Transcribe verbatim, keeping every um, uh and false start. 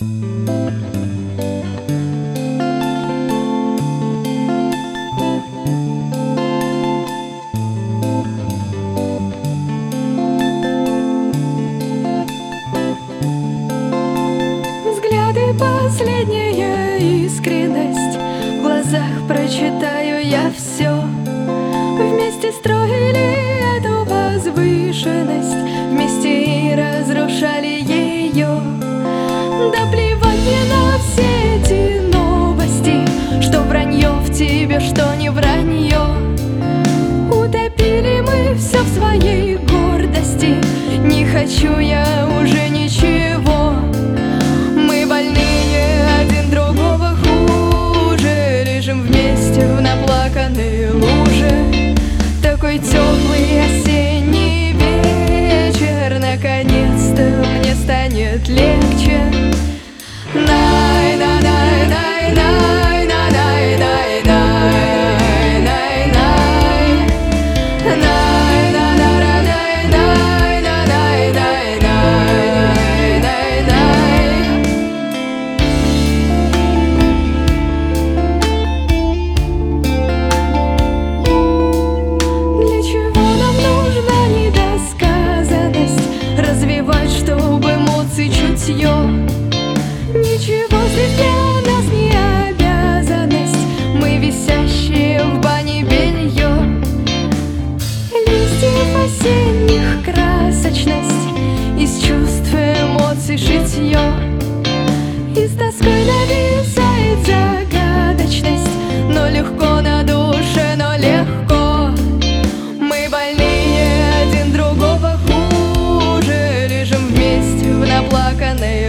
Взгляды, последняя искренность, в глазах прочитаю я все. Вместе строили эту возвышенность, вместе и разрушали ее. Да плевать мне на все эти новости, что вранье в тебе, что не вранье. Утопили мы все в своей гордости, не хочу я уже ничего. Мы больные, один другого хуже, лежим вместе в наплаканной луже. Такой теплый осенний вечер, наконец-то мне станет легче. Най, на, най, най, най, на, най, най, най, най, най. Най, на, на, на, най, най, на, най, най, най, най, най. Для чего нам нужна недосказанность, развивать, чтобы эмоции, чутье? Ничего здесь для нас не обязанность, мы висящие в бане белье. Листьев осенних красочность, из чувств, эмоций шитье. И с тоской нависает загадочность, но легко на душе, но легко. Мы больные, один другого хуже, лежим вместе в наплаканной